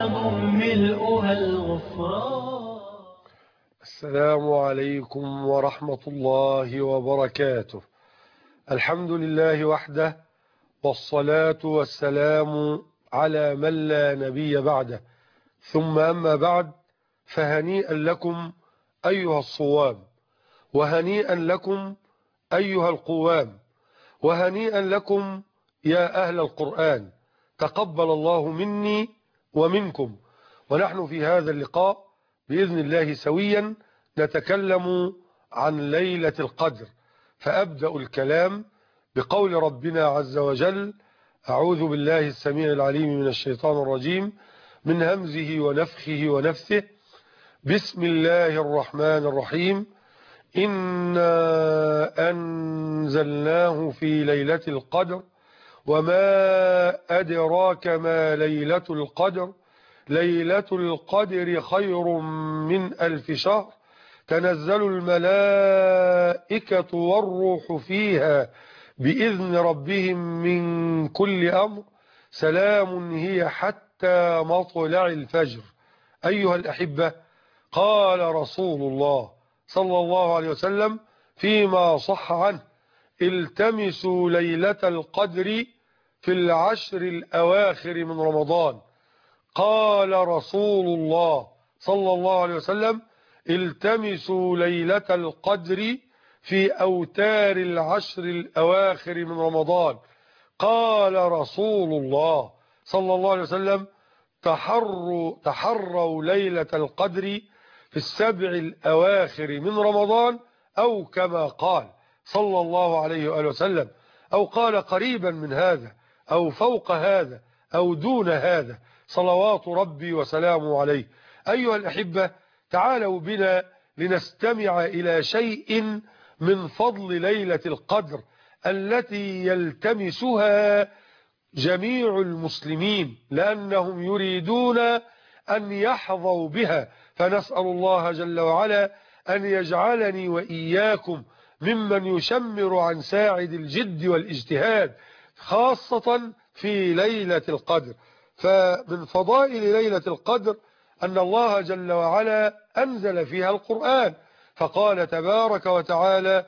ملؤها الغفران. السلام عليكم ورحمة الله وبركاته. الحمد لله وحده، والصلاة والسلام على من لا نبي بعده، ثم أما بعد، فهنيئا لكم أيها الصوام، وهنيئا لكم أيها القوام، وهنيئا لكم يا أهل القرآن. تقبل الله مني ومنكم، ونحن في هذا اللقاء بإذن الله سويا نتكلم عن ليلة القدر. فأبدأ الكلام بقول ربنا عز وجل: أعوذ بالله السميع العليم من الشيطان الرجيم، من همزه ونفخه ونفثه. بسم الله الرحمن الرحيم. إنا أنزلناه في ليلة القدر، وما أدراك ما ليلة القدر. ليلة القدر خير من 1000 شهر. تنزل الملائكة والروح فيها بإذن ربهم من كل أمر. سلام هي حتى مطلع الفجر. أيها الأحبة، قال رسول الله صلى الله عليه وسلم فيما صح عنه: التمسوا ليلة القدر في العشر الأواخر من رمضان. قال رسول الله صلى الله عليه وسلم: التمسوا ليلة القدر في أوتار العشر الأواخر من رمضان. قال رسول الله صلى الله عليه وسلم: تحروا ليلة القدر في السبع الأواخر من رمضان، أو كما قال صلى الله عليه وآله وسلم، أو قال قريبا من هذا، أو فوق هذا، أو دون هذا، صلوات ربي وسلامه عليه. أيها الأحبة، تعالوا بنا لنستمع إلى شيء من فضل ليلة القدر التي يلتمسها جميع المسلمين، لأنهم يريدون أن يحظوا بها. فنسأل الله جل وعلا أن يجعلني وإياكم ممن يشمر عن ساعد الجد والاجتهاد، خاصة في ليلة القدر. فمن فضائل ليلة القدر أن الله جل وعلا أنزل فيها القرآن، فقال تبارك وتعالى: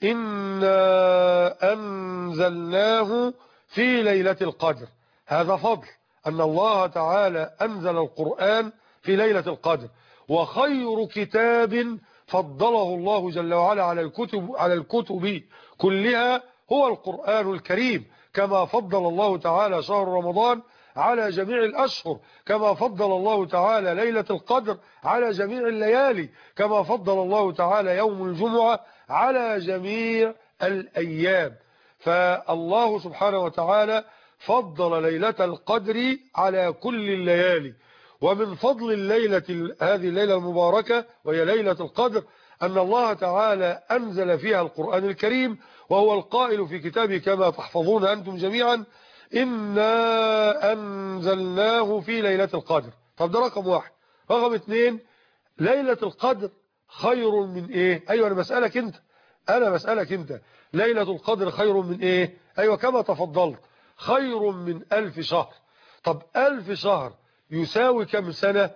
إنا أنزلناه في ليلة القدر. هذا فضل أن الله تعالى أنزل القرآن في ليلة القدر. وخير كتاب فضله الله جل وعلا على الكتب كلها هو القرآن الكريم، كما فضل الله تعالى شهر رمضان على جميع الأشهر، كما فضل الله تعالى ليلة القدر على جميع الليالي، كما فضل الله تعالى يوم الجمعة على جميع الأيام. فالله سبحانه وتعالى فضل ليلة القدر على كل الليالي. ومن فضل هذه الليلة المباركة وهي ليلة القدر أن الله تعالى أنزل فيها القرآن الكريم، وهو القائل في كتابه كما تحفظون أنتم جميعا: إنا أنزلناه في ليلة القدر. طب ده رقم واحد. رقم اثنين: ليلة القدر خير من إيه؟ أيوة أنا بسألك أنت، ليلة القدر خير من إيه؟ أيوة كما تفضلت، خير من 1000 شهر. طب 1000 شهر يساوي كم سنة؟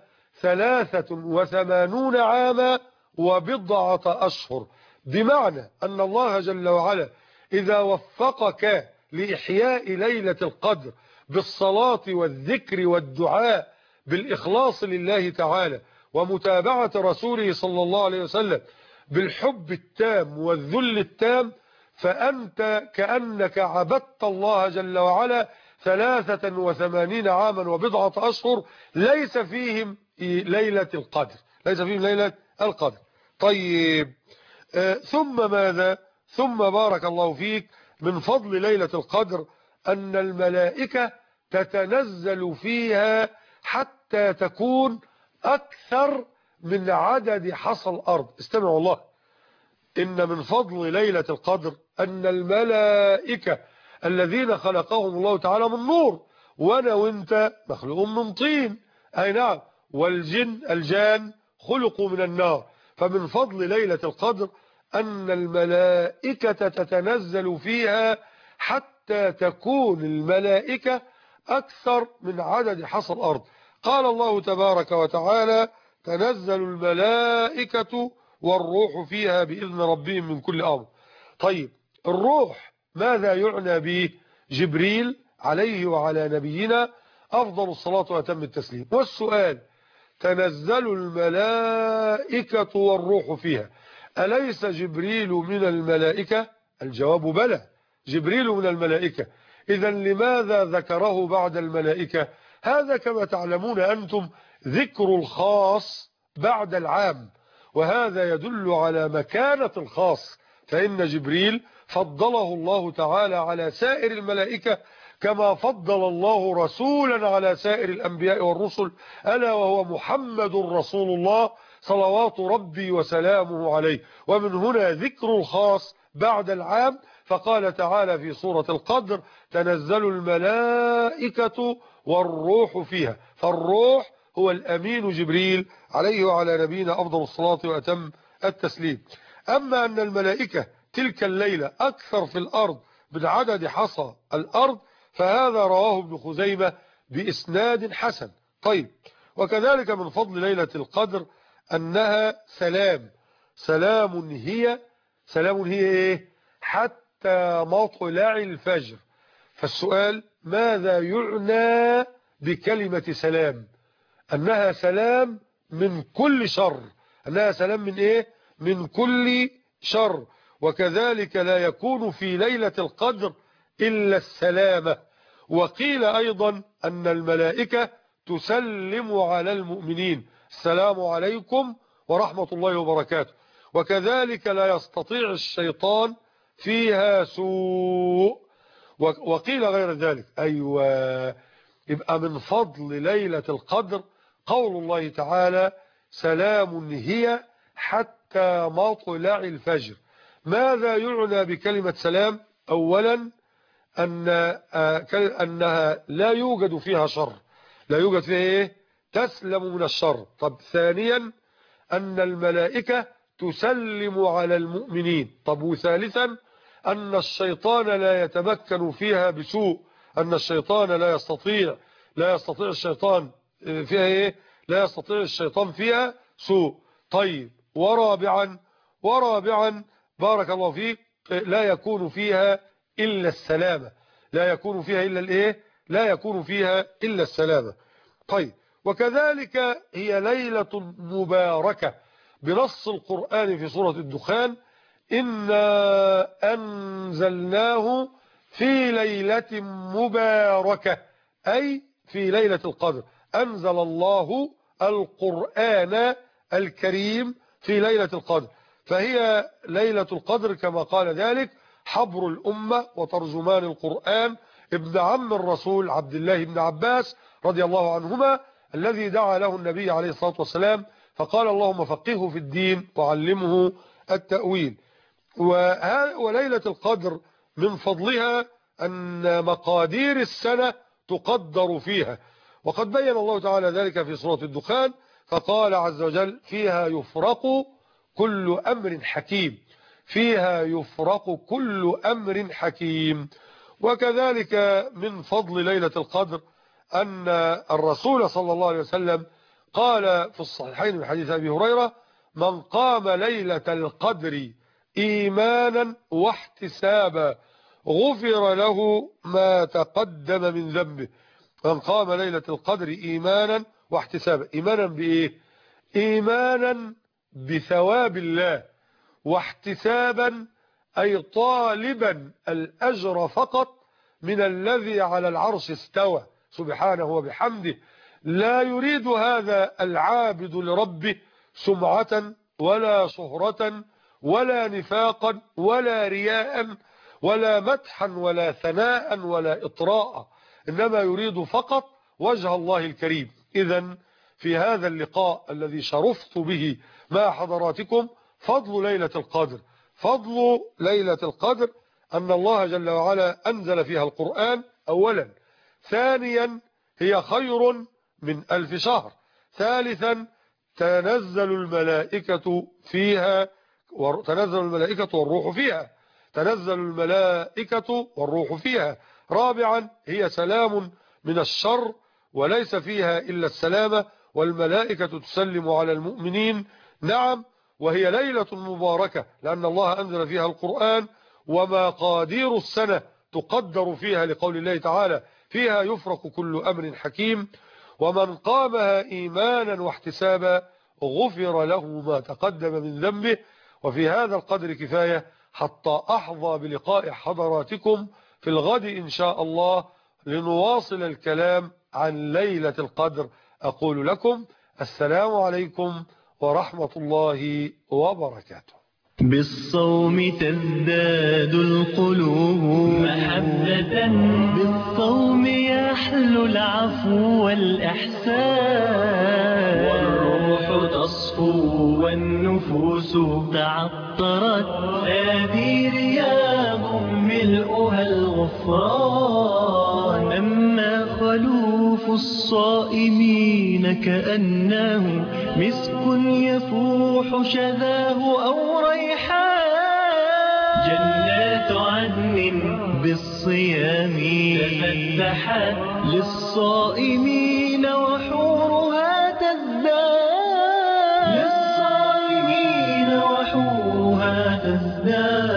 83 عاما وبضعة أشهر. بمعنى أن الله جل وعلا إذا وفقك لإحياء ليلة القدر بالصلاة والذكر والدعاء بالإخلاص لله تعالى، ومتابعة رسوله صلى الله عليه وسلم بالحب التام والذل التام، فأنت كأنك عبدت الله جل وعلا 83 عاما وبضعة أشهر ليس فيهم ليلة القدر، ليس فيهم ليلة القدر. طيب، ثم ماذا؟ ثم بارك الله فيك، من فضل ليلة القدر أن الملائكة تتنزل فيها حتى تكون أكثر من عدد حصى الأرض. استمعوا الله، إن من فضل ليلة القدر أن الملائكة الذين خلقهم الله تعالى من نور، وأنا وإنت مخلوق من طين، أي نعم، الجان خلقوا من النار. فمن فضل ليلة القدر أن الملائكة تتنزل فيها حتى تكون الملائكة أكثر من عدد حصى الأرض. قال الله تبارك وتعالى تنزل الملائكة والروح فيها بإذن ربهم من كل أمر. طيب الروح ماذا يعنى به؟ جبريل عليه وعلى نبينا أفضل الصلاة وأتم التسليم. والسؤال تنزل الملائكة والروح فيها، أليس جبريل من الملائكة؟ الجواب بلى، جبريل من الملائكة. إذا لماذا ذكره بعد الملائكة؟ هذا كما تعلمون أنتم ذكر الخاص بعد العام، وهذا يدل على مكانة الخاص، فإن جبريل فضله الله تعالى على سائر الملائكة كما فضل الله رسولا على سائر الأنبياء والرسل، ألا وهو محمد رسول الله صلوات ربي وسلامه عليه. ومن هنا ذكر الخاص بعد العام، فقال تعالى في سورة القدر تنزل الملائكة والروح فيها، فالروح هو الأمين جبريل عليه وعلى نبينا أفضل الصلاة وأتم التسليم. أما أن الملائكة تلك الليلة أكثر في الأرض من عدد حصى الأرض، فهذا رواه ابن خزيمة بإسناد حسن. طيب وكذلك من فضل ليلة القدر أنها سلام هي إيه؟ حتى مطلع الفجر. فالسؤال ماذا يعنى بكلمة سلام؟ أنها سلام من كل شر، أنها سلام من إيه؟ من كل شر. وكذلك لا يكون في ليلة القدر إلا السلامة. وقيل أيضا أن الملائكة تسلم على المؤمنين السلام عليكم ورحمة الله وبركاته. وكذلك لا يستطيع الشيطان فيها سوء، وقيل غير ذلك. أيوة، يبقى من فضل ليلة القدر قول الله تعالى سلام هي حتى مطلع الفجر. ماذا يعنى بكلمة سلام؟ أولا أنها لا يوجد فيها شر، لا يوجد فيها إيه؟ تسلم من الشر. طب ثانيا أن الملائكة تسلم على المؤمنين. طب وثالثا أن الشيطان لا يتمكن فيها بسوء، أن الشيطان لا يستطيع الشيطان فيها إيه؟ لا يستطيع الشيطان فيها سوء. طيب ورابعا بارك الله فيك لا يكون فيها إلا السلامة، لا يكون فيها إلا الإيه؟ لا يكون فيها إلا السلامة. طيب وكذلك هي ليلة مباركة بنص القرآن في سورة الدخان إنا أنزلناه في ليلة مباركة، أي في ليلة القدر. أنزل الله القرآن الكريم في ليلة القدر، فهي ليلة القدر كما قال ذلك حبر الأمة وترجمان القرآن ابن عم الرسول عبد الله بن عباس رضي الله عنهما، الذي دعا له النبي عليه الصلاة والسلام فقال اللهم فقهه في الدين وعلمه التأويل. وليلة القدر من فضلها أن مقادير السنة تقدر فيها، وقد بين الله تعالى ذلك في سورة الدخان فقال عز وجل فيها يفرق كل أمر حكيم، فيها يفرق كل أمر حكيم. وكذلك من فضل ليلة القدر أن الرسول صلى الله عليه وسلم قال في الصحيحين من حديث أبي هريرة من قام ليلة القدر إيمانا واحتسابا غفر له ما تقدم من ذنبه. من قام ليلة القدر إيمانا واحتسابا، إيمانا بإيه؟ إيمانا بثواب الله، واحتسابا أي طالبا الأجر فقط من الذي على العرش استوى سبحانه وبحمده. لا يريد هذا العابد لربه سمعة ولا شهرة ولا نفاقا ولا رياء ولا مدحا ولا ثناء ولا إطراء، إنما يريد فقط وجه الله الكريم. إذن في هذا اللقاء الذي شرفت به مع حضراتكم فضل ليلة القدر، فضل ليلة القدر أن الله جل وعلا أنزل فيها القرآن أولا، ثانيا هي خير من 1000 شهر، ثالثا تنزل الملائكة فيها تنزل الملائكة والروح فيها، تنزل الملائكة والروح فيها، رابعا هي سلام من الشر وليس فيها إلا السلامة، والملائكة تسلم على المؤمنين. نعم، وهي ليلة مباركة لأن الله أنزل فيها القرآن، ومقادير السنة تقدر فيها لقول الله تعالى فيها يفرق كل أمر حكيم. ومن قامها إيمانا واحتسابا غفر له ما تقدم من ذنبه. وفي هذا القدر كفاية حتى أحظى بلقاء حضراتكم في الغد إن شاء الله لنواصل الكلام عن ليلة القدر. أقول لكم السلام عليكم ورحمة الله وبركاته. بالصوم تزداد القلوب محبة، بالصوم يحلو العفو والإحسان، والروح تصفو والنفوس تعطرت، هذه رياض ملؤها الغفران. أما خلوف الصائمين كأنه مسك يفوح شذاه أو ريحان، جنات عدن بالصيام تفتحت للصائمين وحورها تزداد، للصائمين وحورها تزداد.